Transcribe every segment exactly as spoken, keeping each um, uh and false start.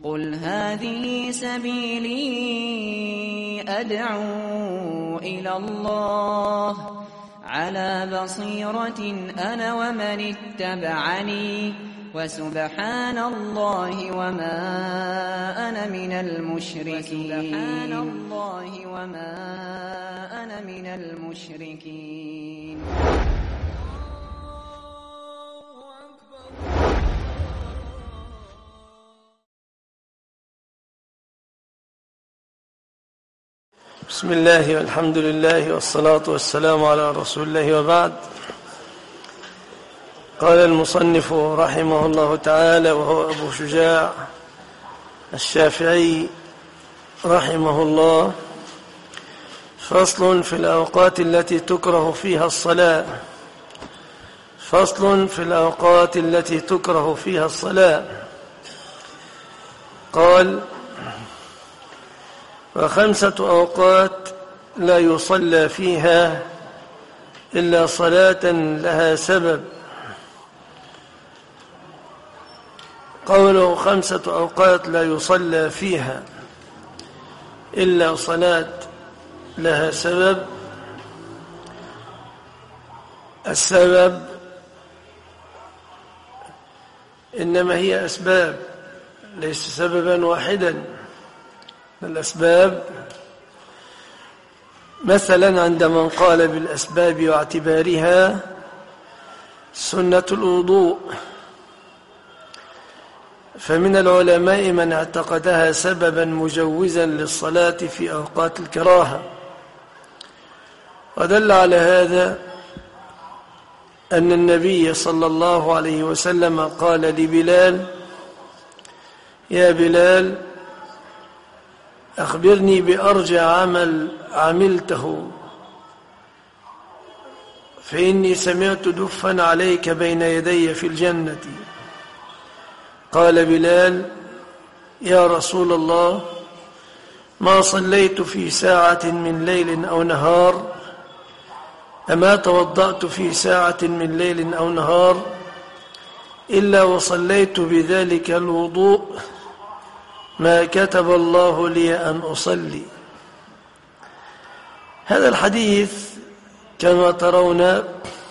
قل هذه سبيلي أدعو إلى الله على بصيرة أنا ومن اتبعني وسبحان الله وما أنا من المشركين سبحان الله وما أنا من المشركين. بسم الله والحمد لله والصلاة والسلام على رسول الله، وبعد. قال المصنف رحمه الله تعالى، وهو أبو شجاع الشافعي رحمه الله: فصل في الأوقات التي تكره فيها الصلاة. فصل في الأوقات التي تكره فيها الصلاة. قال: وخمسة أوقات لا يصلى فيها إلا صلاة لها سبب. قوله خمسة أوقات لا يصلى فيها إلا صلاة لها سبب، السبب إنما هي أسباب، ليس سببا واحدا. الأسباب مثلا عند من قال بالأسباب واعتبارها سنة الوضوء، فمن العلماء من اعتقدها سببا مجوزا للصلاة في أوقات الكراهة. ودل على هذا أن النبي صلى الله عليه وسلم قال لبلال: يا بلال، أخبرني بأرجع عمل عملته، فإني سمعت دفا عليك بين يدي في الجنة. قال بلال: يا رسول الله، ما صليت في ساعة من ليل أو نهار، أما توضأت في ساعة من ليل أو نهار إلا وصليت بذلك الوضوء ما كتب الله لي أن أصلي. هذا الحديث كما ترون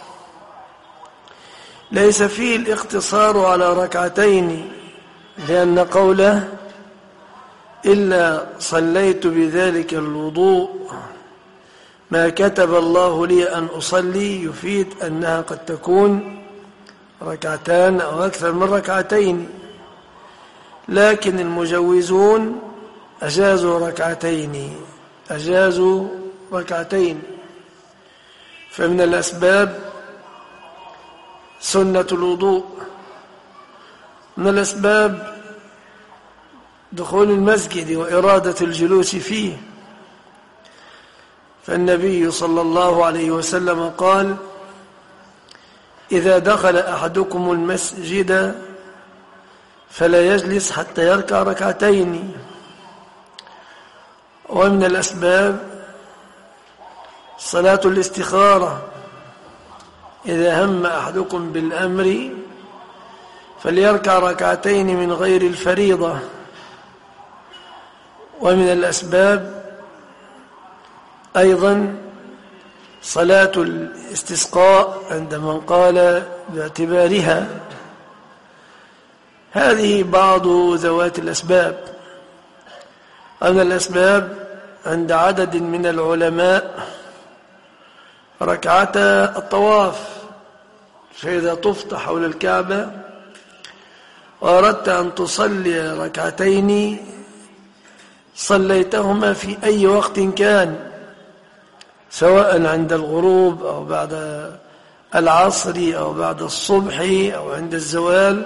ليس فيه الاقتصار على ركعتين، لأن قوله إلا صليت بذلك الوضوء ما كتب الله لي أن أصلي يفيد أنها قد تكون ركعتان أو أكثر من ركعتين، لكن المجوزون أجازوا ركعتين أجازوا ركعتين فمن الأسباب سنة الوضوء، من الأسباب دخول المسجد وإرادة الجلوس فيه، فالنبي صلى الله عليه وسلم قال: إذا دخل أحدكم المسجد فلا يجلس حتى يركع ركعتين. ومن الأسباب صلاة الاستخارة، إذا هم أحدكم بالأمر فليركع ركعتين من غير الفريضة. ومن الأسباب أيضا صلاة الاستسقاء عند من قال باعتبارها. هذه بعض ذوات الأسباب. أما الأسباب عند عدد من العلماء ركعتا الطواف، فإذا طفت حول الكعبة وأردت أن تصلي ركعتين صليتهما في أي وقت كان، سواء عند الغروب أو بعد العصر أو بعد الصبح أو عند الزوال،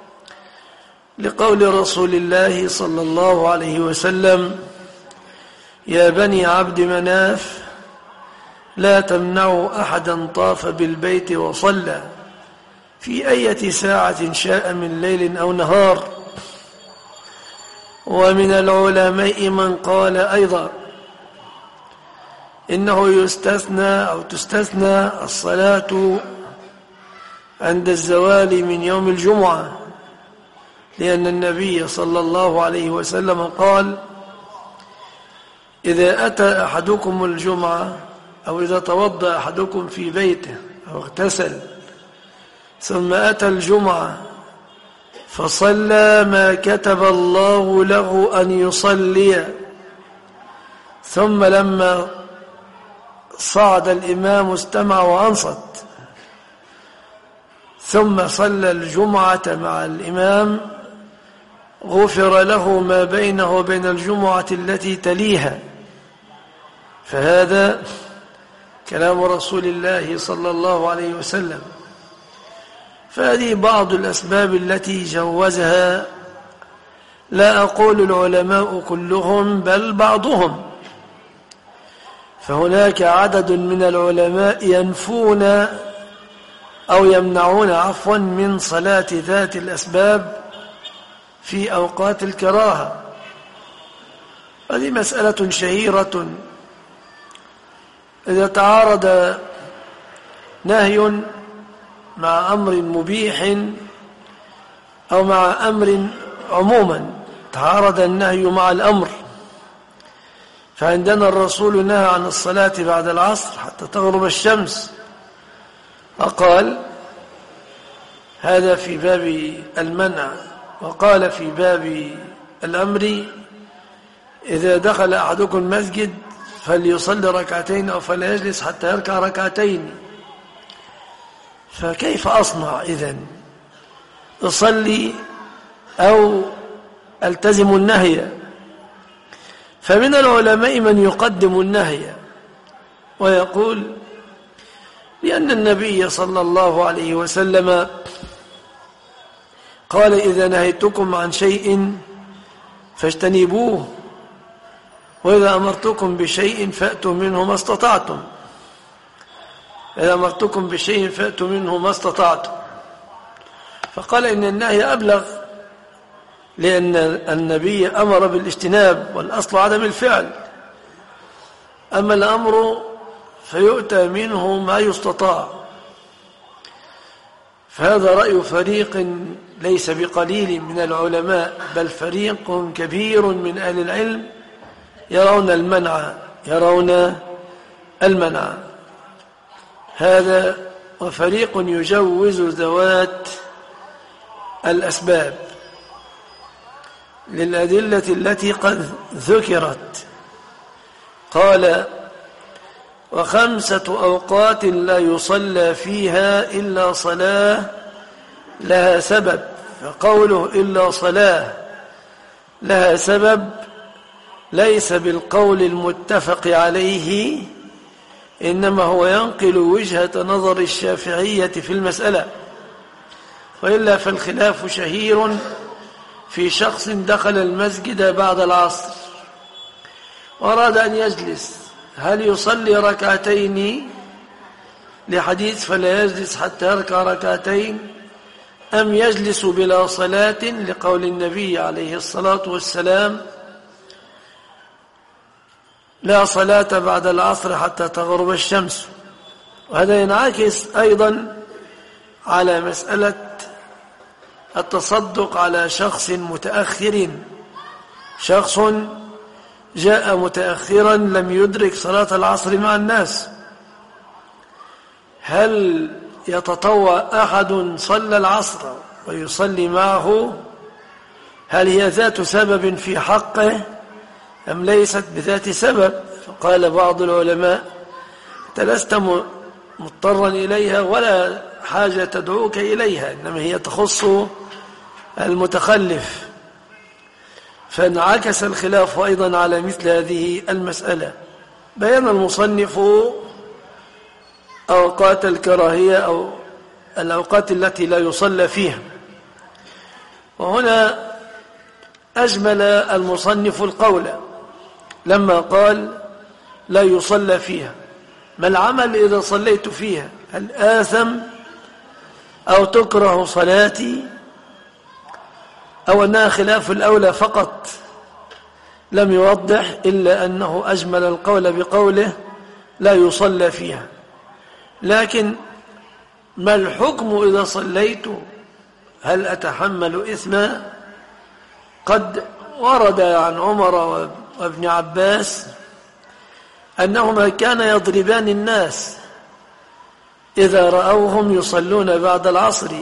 لقول رسول الله صلى الله عليه وسلم: يا بني عبد مناف، لا تمنعوا أحدا طاف بالبيت وصلى في أي ساعة شاء من ليل أو نهار. ومن العلماء من قال أيضا إنه يستثنى أو تستثنى الصلاة عند الزوال من يوم الجمعة، لأن النبي صلى الله عليه وسلم قال: إذا أتى أحدكم الجمعة أو إذا توضأ أحدكم في بيته أو اغتسل ثم أتى الجمعة فصلى ما كتب الله له أن يصلي، ثم لما صعد الإمام استمع وأنصت، ثم صلى الجمعة مع الإمام، غفر له ما بينه وبين الجمعة التي تليها. فهذا كلام رسول الله صلى الله عليه وسلم. فهذه بعض الأسباب التي جوزها، لا أقول العلماء كلهم بل بعضهم، فهناك عدد من العلماء ينفون أو يمنعون عفوا من صلاة ذات الأسباب في أوقات الكراهة. هذه مسألة شهيرة. إذا تعارض نهي مع أمر مبيح أو مع أمر عموما، تعارض النهي مع الأمر، فعندنا الرسول نهى عن الصلاة بعد العصر حتى تغرب الشمس، وقال هذا في باب المنع، وقال في باب الأمر: إذا دخل أحدكم المسجد فليصلي ركعتين أو فلا يجلس حتى يركع ركعتين. فكيف أصنع إذن؟ أصلي أو ألتزم النهي؟ فمن العلماء من يقدم النهي ويقول: لأن النبي صلى الله عليه وسلم قال: إذا نهيتكم عن شيء فاجتنبوه، وإذا أمرتكم بشيء فأتوا منه ما استطعتم. إذا أمرتكم بشيء فأتوا منه ما استطعتم. فقال إن النهي أبلغ، لأن النبي أمر بالاجتناب والأصل عدم الفعل، أما الأمر فيؤتى منه ما يستطاع. فهذا رأي فريق ليس بقليل من العلماء، بل فريق كبير من أهل العلم يرون المنع يرون المنع هذا، وفريق يجوز ذوات الأسباب للأدلة التي قد ذكرت. قال: وخمسة أوقات لا يصلى فيها إلا صلاة لها سبب. فقوله إلا صلاة لها سبب ليس بالقول المتفق عليه، إنما هو ينقل وجهة نظر الشافعية في المسألة، وإلا فالخلاف شهير في شخص دخل المسجد بعد العصر وأراد أن يجلس، هل يصلي ركعتين لحديث فلا يجلس حتى يركع ركعتين، أم يجلس بلا صلاة لقول النبي عليه الصلاة والسلام: لا صلاة بعد العصر حتى تغرب الشمس. وهذا ينعكس أيضا على مسألة التصدق على شخص متأخر. شخص جاء متأخرا لم يدرك صلاة العصر مع الناس، هل يتطوع أحد صلى العصر ويصلي معه؟ هل هي ذات سبب في حقه أم ليست بذات سبب؟ فقال بعض العلماء: أنت لست مضطرا إليها ولا حاجة تدعوك إليها، إنما هي تخص المتخلف. فانعكس الخلاف أيضا على مثل هذه المسألة. بيان المصنف أوقات الكراهية أو الأوقات التي لا يصلى فيها، وهنا أجمل المصنف القول لما قال: لا يصلى فيها. ما العمل إذا صليت فيها؟ هل آثم أو تكره صلاتي أو أنها خلاف الأولى فقط؟ لم يوضح إلا أنه أجمل القول بقوله: لا يصلى فيها. لكن ما الحكم إذا صليت؟ هل أتحمل إثما قد ورد عن عمر وابن عباس أنهما كان يضربان الناس إذا رأوهم يصلون بعد العصر.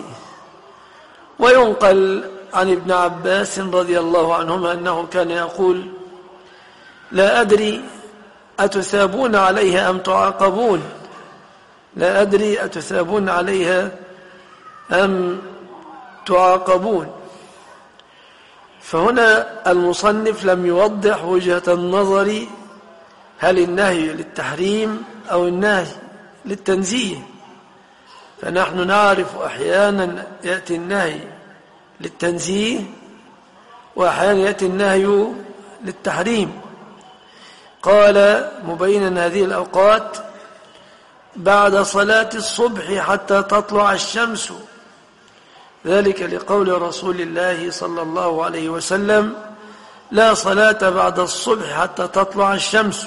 وينقل عن ابن عباس رضي الله عنهما أنه كان يقول: لا أدري أتثابون عليها أم تعاقبون، لا أدري أتثابون عليها أم تعاقبون. فهنا المصنف لم يوضح وجهة النظر، هل النهي للتحريم أو النهي للتنزيه. فنحن نعرف أحيانا يأتي النهي للتنزيه وأحيانا يأتي النهي للتحريم. قال مبينا هذه الأوقات: بعد صلاة الصبح حتى تطلع الشمس، ذلك لقول رسول الله صلى الله عليه وسلم: لا صلاة بعد الصبح حتى تطلع الشمس.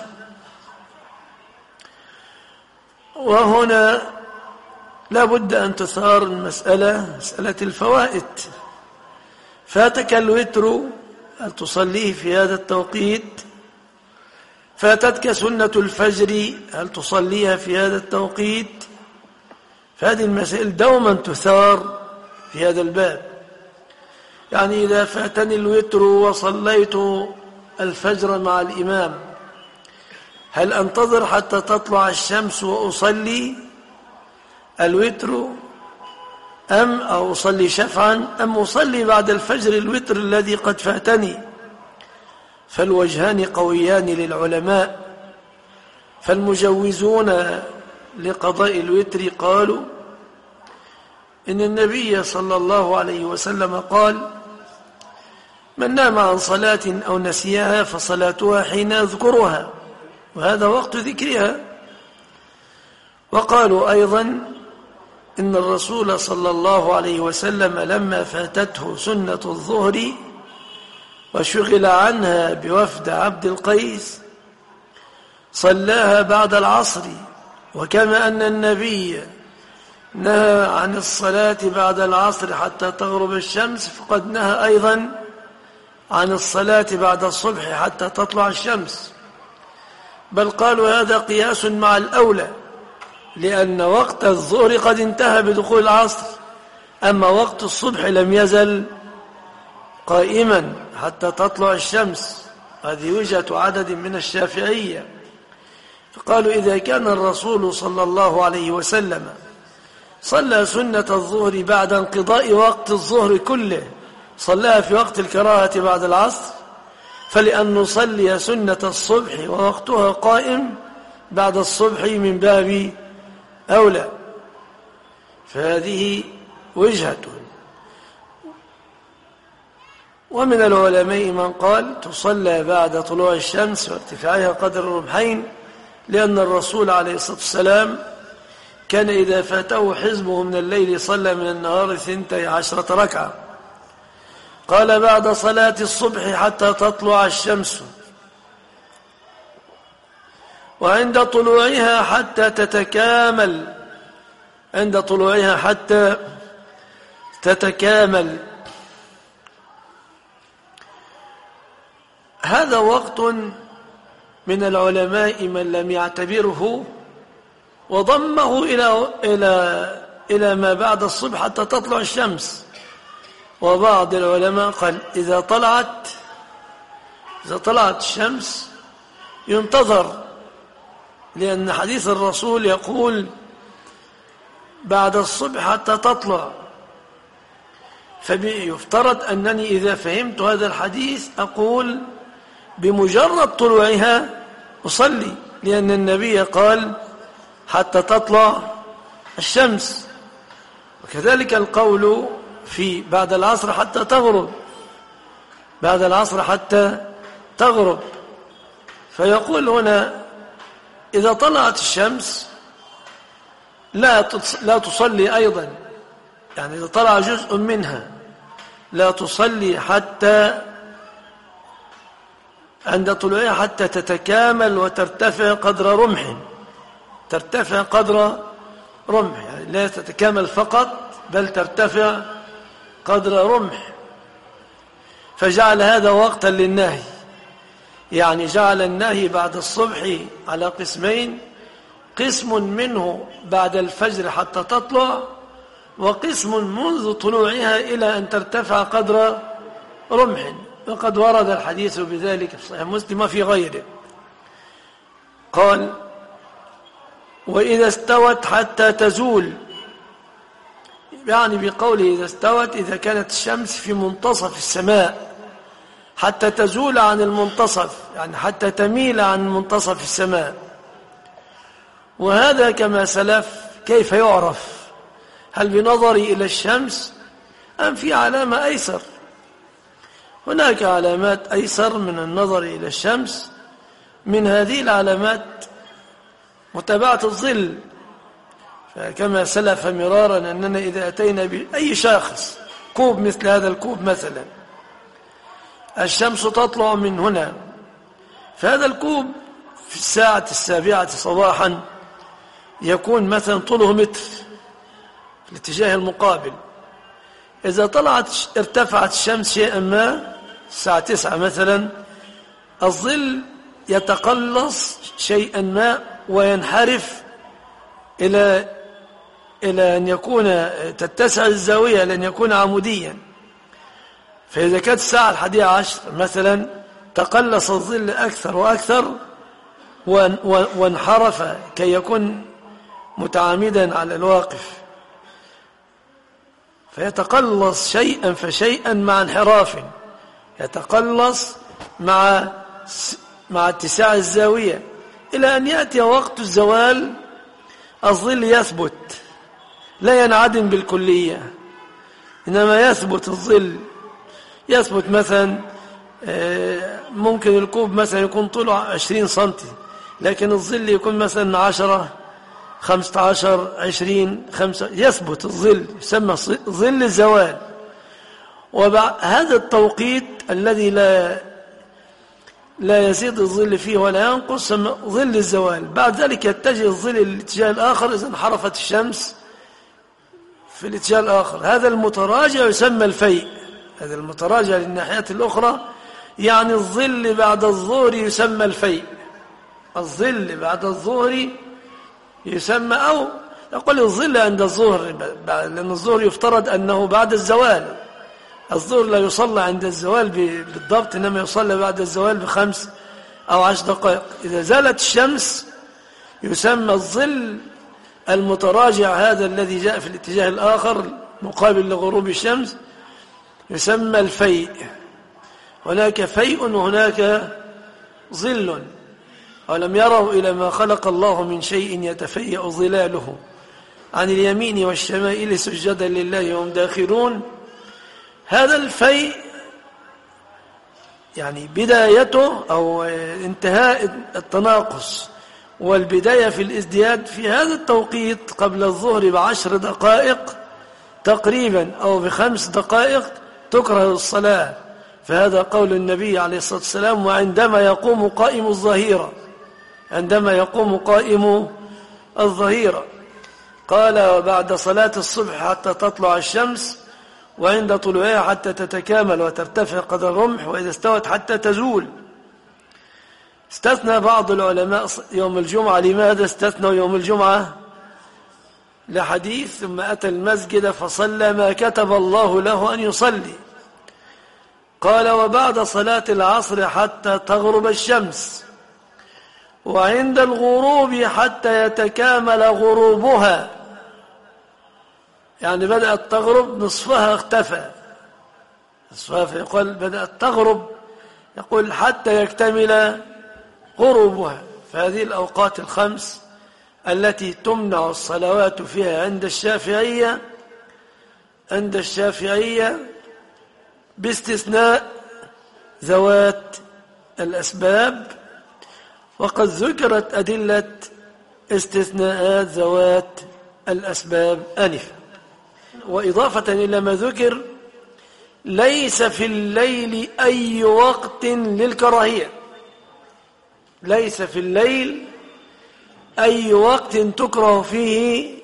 وهنا لا بد أن تثار المسألة، مسألة الفوائد. فاتك الوتر، هل تصليه في هذا التوقيت؟ فاتتك سنة الفجر، هل تصليها في هذا التوقيت؟ فهذه المسائل دوما تثار في هذا الباب. يعني إذا فاتني الوتر وصليت الفجر مع الإمام، هل أنتظر حتى تطلع الشمس وأصلي الوتر أم أو أصلي شفعا أم أصلي بعد الفجر الوتر الذي قد فاتني؟ فالوجهان قويان للعلماء. فالمجوزون لقضاء الوتر قالوا إن النبي صلى الله عليه وسلم قال: من نام عن صلاة أو نسيها فصلاتها حين يذكرها، وهذا وقت ذكرها. وقالوا أيضا إن الرسول صلى الله عليه وسلم لما فاتته سنة الظهر وشغل عنها بوفد عبد القيس صلاها بعد العصر. وكما أن النبي نهى عن الصلاة بعد العصر حتى تغرب الشمس، فقد نهى أيضا عن الصلاة بعد الصبح حتى تطلع الشمس. بل قالوا هذا قياس مع الأولى، لأن وقت الظهر قد انتهى بدخول العصر، أما وقت الصبح لم يزل قائما حتى تطلع الشمس. هذه وجهة عدد من الشافعية. فقالوا إذا كان الرسول صلى الله عليه وسلم صلى سنة الظهر بعد انقضاء وقت الظهر كله، صلاها في وقت الكراهة بعد العصر، فلأن نصلي سنة الصبح ووقتها قائم بعد الصبح من باب أولى. فهذه وجهة. ومن العلماء من قال تصلى بعد طلوع الشمس وارتفاعها قدر الرمحين، لأن الرسول عليه الصلاة والسلام كان إذا فاته حزبه من الليل صلى من النهار ثنتي عشرة ركعة. قال بعد صلاة الصبح حتى تطلع الشمس، وعند طلوعها حتى تتكامل، عند طلوعها حتى تتكامل. هذا وقت من العلماء من لم يعتبره وضمه إلى إلى إلى ما بعد الصبح حتى تطلع الشمس. وبعض العلماء قال إذا طلعت إذا طلعت الشمس ينتظر، لأن حديث الرسول يقول بعد الصبح حتى تطلع. فيفترض أنني إذا فهمت هذا الحديث أقول بمجرد طلوعها أصلي، لأن النبي قال حتى تطلع الشمس. وكذلك القول في بعد العصر حتى تغرب، بعد العصر حتى تغرب. فيقول هنا إذا طلعت الشمس لا لا تصلي أيضا، يعني إذا طلع جزء منها لا تصلي حتى عند طلوعها حتى تتكامل وترتفع قدر رمح، ترتفع قدر رمح، يعني لا تتكامل فقط بل ترتفع قدر رمح. فجعل هذا وقتا للنهي، يعني جعل النهي بعد الصبح على قسمين، قسم منه بعد الفجر حتى تطلع، وقسم منذ طلوعها إلى أن ترتفع قدر رمح، وقد ورد الحديث بذلك في صحيح مسلم وفي غيره. قال: وإذا استوت حتى تزول، يعني بقوله إذا استوت إذا كانت الشمس في منتصف السماء، حتى تزول عن المنتصف يعني حتى تميل عن منتصف السماء. وهذا كما سلف كيف يعرف؟ هل بنظري إلى الشمس أم في علامة أيسر؟ هناك علامات أيسر من النظر إلى الشمس. من هذه العلامات متابعة الظل، فكما سلف مرارا أننا إذا أتينا بأي شاخص كوب مثل هذا الكوب مثلا، الشمس تطلع من هنا، فهذا الكوب في الساعة السابعة صباحا يكون مثلا طوله متر في الاتجاه المقابل. إذا طلعت ارتفعت الشمس شيئا ما الساعة تسعة مثلا، الظل يتقلص شيئا ما وينحرف إلى إلى أن يكون تتسع الزاوية لأن يكون عموديا. فإذا كانت الساعة الحادية عشر مثلا تقلص الظل أكثر وأكثر وانحرف كي يكون متعامدا على الواقف، فيتقلص شيئا فشيئا مع انحراف، يتقلص مع مع اتساع الزاوية إلى أن يأتي وقت الزوال الظل يثبت لا ينعدم بالكلية، إنما يثبت الظل، يثبت مثلا ممكن الكوب مثلا يكون طوله عشرين سنتي، لكن الظل يكون مثلا عشرة خمسة عشر عشرين خمسة، يثبت الظل، يسمى ظل الزوال. وهذا التوقيت الذي لا لا يزيد الظل فيه ولا ينقص يسمى ظل الزوال. بعد ذلك يتجه الظل للاتجاه الآخر إذا انحرفت الشمس في الاتجاه الآخر، هذا المتراجع يسمى الفيء، هذا المتراجع للناحية الأخرى، يعني الظل بعد الظهر يسمى الفيء، الظل بعد الظهر يسمى، أو يقول الظل عند الظهر، لأن الظهر يفترض أنه بعد الزوال، الظهر لا يصلى عند الزوال بالضبط، إنما يصلى بعد الزوال بخمس أو عشر دقائق. إذا زالت الشمس يسمى الظل المتراجع هذا الذي جاء في الاتجاه الآخر مقابل لغروب الشمس يسمى الفيء. هناك فيء وهناك ظل. ولم يروا إلى ما خلق الله من شيء يتفيأ ظلاله عن اليمين والشمائل سجدا لله وهم داخرون. هذا الفيء يعني بدايته أو انتهاء التناقص والبداية في الازدياد في هذا التوقيت قبل الظهر بعشر دقائق تقريبا أو بخمس دقائق تكره الصلاة، فهذا قول النبي عليه الصلاة والسلام: وعندما يقوم قائم الظهيرة، عندما يقوم قائم الظهيرة. قال: وبعد صلاة الصبح حتى تطلع الشمس، وعند طلوعها حتى تتكامل وترتفع قدر الرمح، وإذا استوت حتى تزول. استثنى بعض العلماء يوم الجمعة. لماذا استثنوا يوم الجمعة؟ لحديث: ثم أتى المسجد فصلى ما كتب الله له أن يصلي. قال: وبعد صلاة العصر حتى تغرب الشمس، وعند الغروب حتى يتكامل غروبها، يعني بدأت تغرب نصفها اختفى، نصفها فيقول بدأت تغرب، يقول حتى يكتمل غروبها. فهذه الأوقات الخمس التي تمنع الصلوات فيها عند الشافعية عند الشافعية باستثناء ذوات الأسباب، وقد ذكرت أدلة استثناءات ذوات الأسباب آنفا. وإضافة إلى ما ذكر، ليس في الليل أي وقت للكراهية، ليس في الليل أي وقت تكره فيه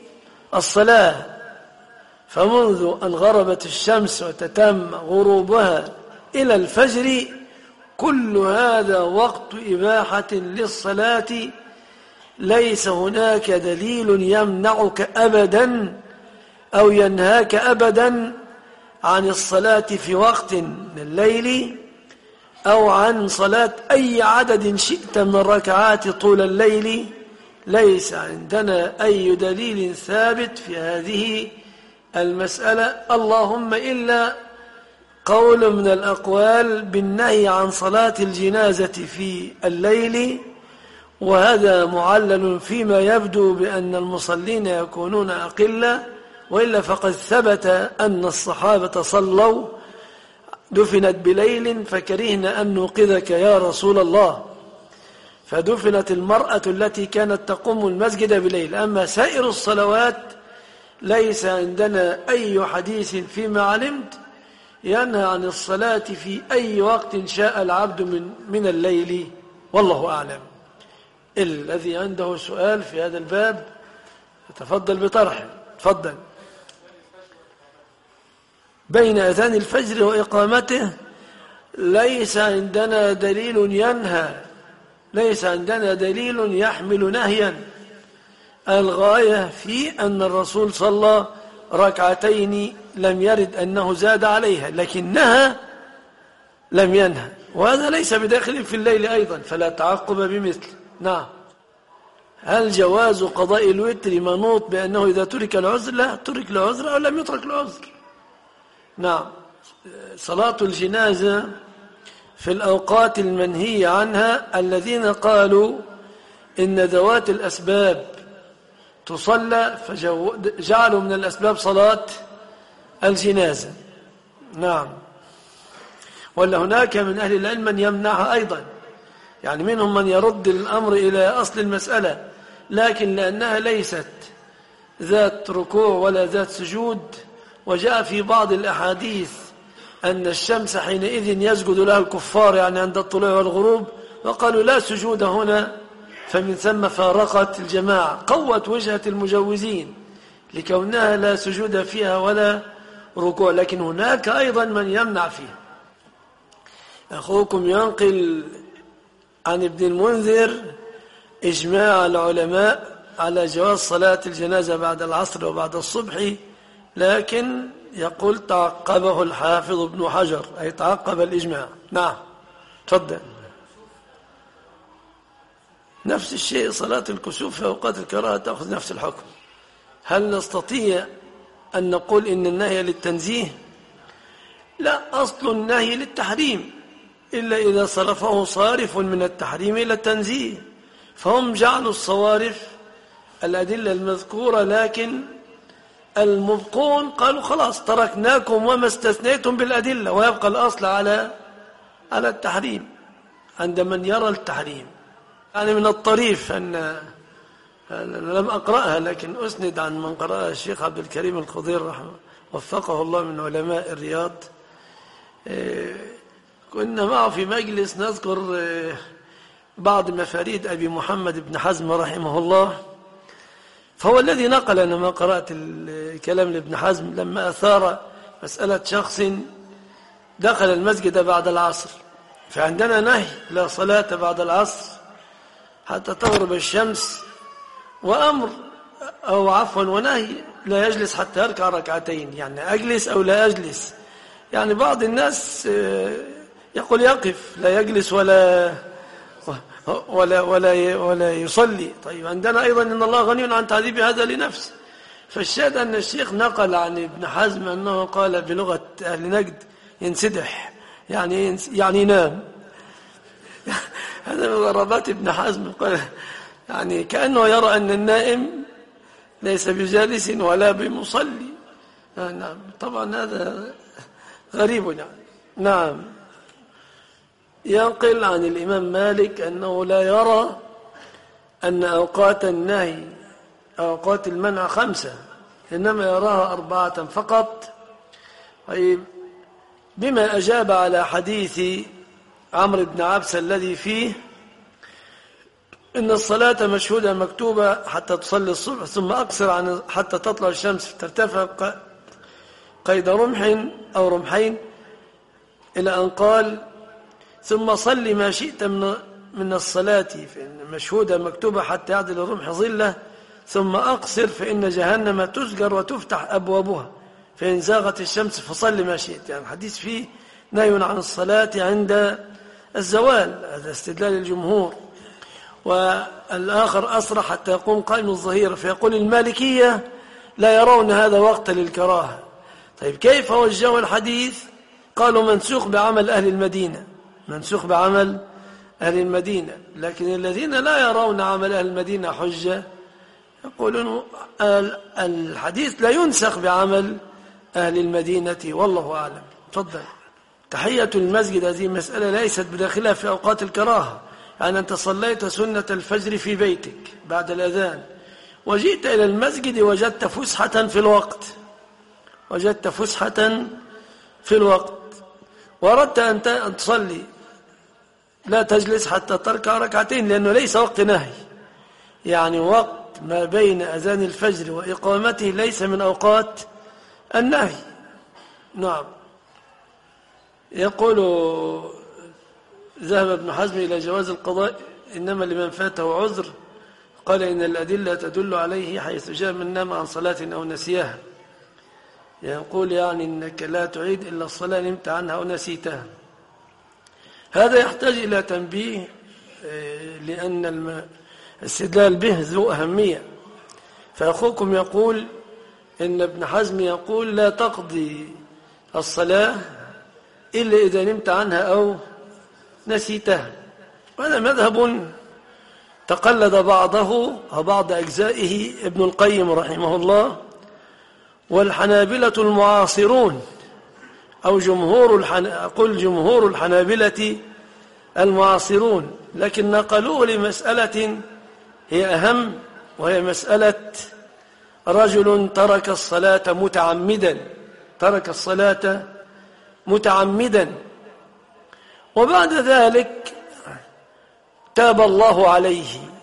الصلاة، فمنذ أن غربت الشمس وتتم غروبها إلى الفجر، كل هذا وقت إباحة للصلاة، ليس هناك دليل يمنعك أبدا أو ينهاك أبدا عن الصلاة في وقت من الليل أو عن صلاة أي عدد شئت من الركعات طول الليل. ليس عندنا أي دليل ثابت في هذه المسألة، اللهم إلا قول من الأقوال بالنهي عن صلاة الجنازة في الليل، وهذا معلل فيما يبدو بأن المصلين يكونون أقلة، وإلا فقد ثبت أن الصحابة صلوا دفنت بليل فكرهنا أن نوقظك يا رسول الله، فدفنت المرأة التي كانت تقوم المسجد بليل. أما سائر الصلوات ليس عندنا أي حديث فيما علمت ينهى عن الصلاة في أي وقت شاء العبد من, من الليل، والله أعلم. الذي عنده سؤال في هذا الباب يتفضل بطرحه. تفضل. بين أذان الفجر وإقامته ليس عندنا دليل ينهى، ليس عندنا دليل يحمل نهيا. الغاية في أن الرسول صلى ركعتين لم يرد أنه زاد عليها، لكنها لم ينهى، وهذا ليس بداخل في الليل أيضا، فلا تعقب بمثل. نعم. هل جواز قضاء الوتر منوط بأنه إذا ترك العذر؟ لا، ترك العذر أو لم يترك العذر. نعم. صلاة الجنازة في الأوقات المنهية عنها الذين قالوا إن ذوات الأسباب تصلى فجعلوا من الأسباب صلاة الجنازة. نعم. ولا هناك من أهل العلم من يمنعها أيضا، يعني منهم من يرد الأمر إلى أصل المسألة، لكن لأنها ليست ذات ركوع ولا ذات سجود، وجاء في بعض الأحاديث أن الشمس حينئذ يسجد لها الكفار، يعني عند الطلوع والغروب، وقالوا لا سجود هنا، فمن ثم فارقت الجماعة، قوت وجهة المجوزين لكونها لا سجود فيها ولا ركوع. لكن هناك أيضا من يمنع فيها. أخوكم ينقل عن ابن المنذر إجماع العلماء على جواز صلاة الجنازة بعد العصر وبعد الصبح، لكن يقول تعقبه الحافظ ابن حجر، أي تعقب الإجماع. نعم. تفضل. نفس الشيء صلاة الكسوف في أوقات الكراهة تأخذ نفس الحكم. هل نستطيع أن نقول إن النهي للتنزيه؟ لا، أصل النهي للتحريم، إلا إذا صرفه صارف من التحريم إلى التنزيه، فهم جعلوا الصوارف الأدلة المذكورة، لكن المبقون قالوا خلاص تركناكم وما استثنيتم بالأدلة، ويبقى الأصل على على التحريم عند من يرى التحريم. يعني من الطريف أن لم أقرأها، لكن أسند عن من قرأها الشيخ عبد الكريم الخضير رحمه وفقه الله من علماء الرياض. كنا معه في مجلس نذكر بعض مفاريد أبي محمد بن حزم رحمه الله، فهو الذي نقل. أنا ما قرأت الكلام لابن حزم لما أثار مسألة شخص دخل المسجد بعد العصر، فعندنا نهي لا صلاة بعد العصر حتى تغرب الشمس، وأمر أو عفوا ونهي لا يجلس حتى يركع ركعتين، يعني أجلس أو لا أجلس. يعني بعض الناس يقول يقف لا يجلس ولا ولا ولا ولا يصلي. طيب عندنا أيضا إن الله غني عن تعذيب هذا لنفسه. فالشاهد أن الشيخ نقل عن ابن حزم أنه قال بلغة أهل نجد ينسدح، يعني يعني ينام. هذا من غرابات ابن حزم، قال يعني كأنه يرى أن النائم ليس بجالس ولا بمصلي. نعم طبعا هذا غريب. يعني نعم. ينقل عن الإمام مالك أنه لا يرى أن أوقات النهي أوقات المنع خمسة، إنما يراها أربعة فقط. طيب بما أجاب على حديث عمرو بن عبسة الذي فيه إن الصلاة مشهودة مكتوبة حتى تصلي الصبح، ثم أقصر عن حتى تطلع الشمس ترتفع قيد رمح أو رمحين، إلى أن قال ثم صل ما شئت من من الصلاة فإن مشهودة مكتوبة حتى يعدل الرمح ظله ثم أقصر فإن جهنم تسجر وتفتح أبوابها فإن زاغت الشمس فصل ما شئت. يعني الحديث فيه نهي عن الصلاة عند الزوال، هذا استدلال الجمهور. والآخر أسرع حتى يقوم قائم الظهيرة، فيقول المالكية لا يرون هذا وقت للكراهة. طيب كيف وجهوا الحديث؟ قالوا منسوخ بعمل أهل المدينة، منسوخ بعمل أهل المدينة. لكن الذين لا يرون عمل أهل المدينة حجة يقولون الحديث لا ينسخ بعمل أهل المدينة والله أعلم. تفضل. تحية المسجد هذه مسألة ليست بداخلها في أوقات الكراهة. يعني أنت صليت سنة الفجر في بيتك بعد الأذان وجئت إلى المسجد وجدت فسحة في الوقت وجدت فسحة في الوقت وأردت أن تصلي، لا تجلس حتى تركع ركعتين لأنه ليس وقت نهي. يعني وقت ما بين أذان الفجر وإقامته ليس من أوقات النهي. نعم. يقول ذهب ابن حزم إلى جواز القضاء إنما لمن فاته عذر، قال إن الأدلة تدل عليه حيث جاء من نام عن صلاة أو نسيها. يقول يعني إنك لا تعيد إلا الصلاة نمت عنها أو نسيتها. هذا يحتاج إلى تنبيه لأن الاستدلال به ذو أهمية. فأخوكم يقول إن ابن حزم يقول لا تقضي الصلاة إلا إذا نمت عنها أو نسيتها، وهذا مذهب تقلد بعضه وبعض أجزائه ابن القيم رحمه الله والحنابلة المعاصرون أو جمهور الحن... أقول جمهور الحنابلة المعاصرون، لكن نقلوه لمسألة هي أهم، وهي مسألة رجل ترك الصلاة متعمدا ترك الصلاة متعمدا وبعد ذلك تاب الله عليه،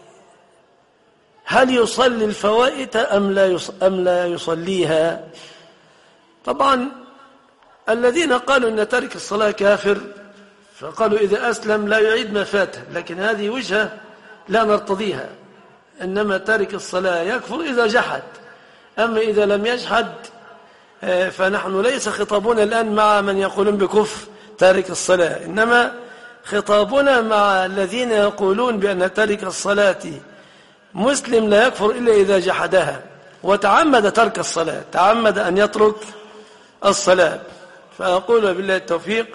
هل يصلي الفوائت أم لا يص... أم لا يصليها؟ طبعا الذين قالوا أن ترك الصلاة كافر فقالوا إذا أسلم لا يعيد ما فاته، لكن هذه وجهة لا نرتضيها. إنما ترك الصلاة يكفر إذا جحد، أما إذا لم يجحد فنحن ليس خطابنا الآن مع من يقولون بكفر تارك الصلاة، إنما خطابنا مع الذين يقولون بأن تارك الصلاة مسلم لا يكفر إلا إذا جحدها وتعمد ترك الصلاة، تعمد أن يترك الصلاة. فأقول بالله التوفيق.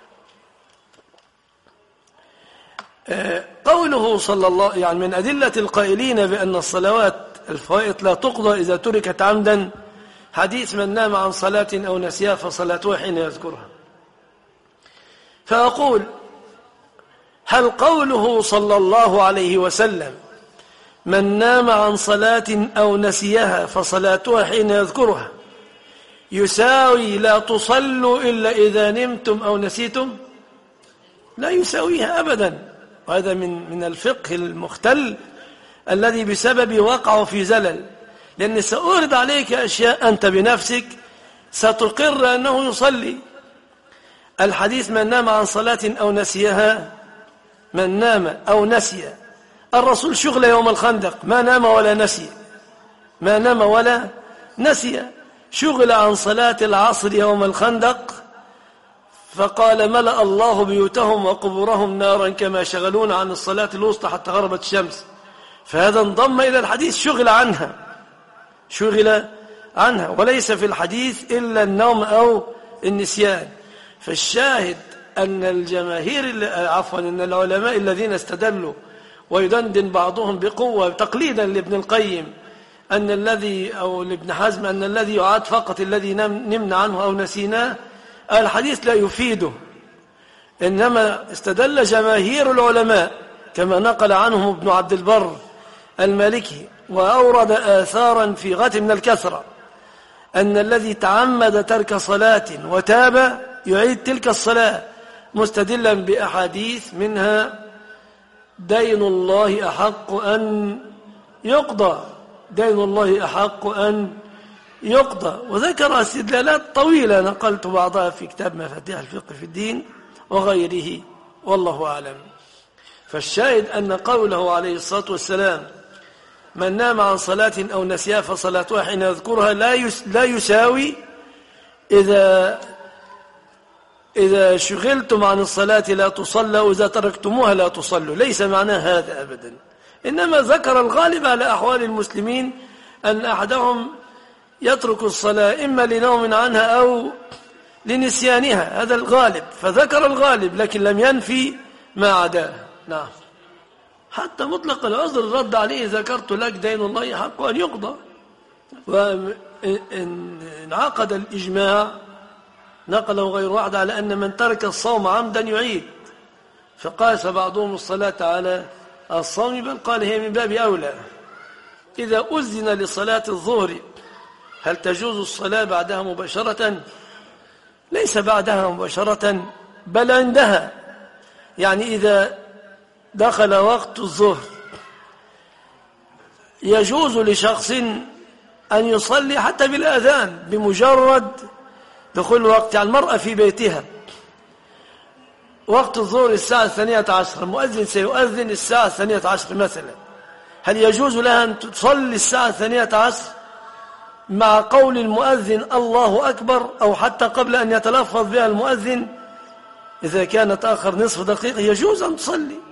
قوله صلى الله يعني من أدلة القائلين بأن الصلوات الفوائت لا تقضى إذا تركت عمدا حديث من نام عن صلاة أو نسيها فصلاته حين يذكرها. فأقول هل قوله صلى الله عليه وسلم من نام عن صلاة أو نسيها فصلاتها حين يذكرها يساوي لا تصلوا إلا إذا نمتم أو نسيتم؟ لا يساويها أبدا. وهذا من من الفقه المختل الذي بسبب وقعه في زلل، لأن سأورد عليك أشياء أنت بنفسك ستقر أنه يصلي. الحديث من نام عن صلاة أو نسيها، من نام أو نسي، الرسول شغل يوم الخندق ما نام ولا نسي، ما نام ولا نسي، شغل عن صلاة العصر يوم الخندق فقال ملأ الله بيوتهم وقبورهم نارا كما شغلون عن الصلاة الوسطى حتى غربت الشمس. فهذا انضم إلى الحديث شغل عنها شغل عنها وليس في الحديث إلا النوم أو النسيان. فالشاهد أن الجماهير عفوا أن العلماء الذين استدلوا ويدندن بعضهم بقوة تقليدا لابن القيم أن الذي أو لابن حزم أن الذي يعاد فقط الذي نمنا عنه أو نسيناه، الحديث لا يفيده، إنما استدل جماهير العلماء كما نقل عنهم ابن عبد البر المالكي وأورد آثارا في غاية من الكثرة أن الذي تعمد ترك صلاة وتاب يعيد تلك الصلاة مستدلا بأحاديث منها دين الله أحق أن يقضى، دين الله أحق أن يقضى. وذكر استدلالات طويلة نقلت بعضها في كتاب مفاتيح الفقه في الدين وغيره، والله أعلم. فالشاهد أن قوله عليه الصلاة والسلام من نام عن صلاة أو نسيها فصلاتها حين يذكرها لا يساوي إذا إذا شغلتم عن الصلاة لا تصلوا وإذا تركتموها لا تصلوا، ليس معناه هذا أبدا. إنما ذكر الغالب على أحوال المسلمين أن أحدهم يترك الصلاة إما لنوم عنها أو لنسيانها، هذا الغالب، فذكر الغالب لكن لم ينفي ما عداه. نعم. حتى مطلق العذر رد عليه ذكرت لك دين الله حق أن يقضى. وإن انعقد الإجماع نقله غير واحد على أن من ترك الصوم عمدا يعيد، فقاس بعضهم الصلاة على الصوم، بل قال هي من باب أولى. إذا أذن لصلاة الظهر هل تجوز الصلاة بعدها مباشرة؟ ليس بعدها مباشرة بل عندها، يعني إذا دخل وقت الظهر يجوز لشخص أن يصلي حتى بالأذان بمجرد دخول الوقت. يعني المرأة في بيتها وقت الظهر الساعة الثانية عشر، المؤذن سيؤذن الساعة الثانية عشر مثلا، هل يجوز لها أن تصلي الساعة الثانية عشر مع قول المؤذن الله أكبر أو حتى قبل أن يتلفظ بها المؤذن؟ إذا كانت آخر نصف دقيقة يجوز أن تصلي.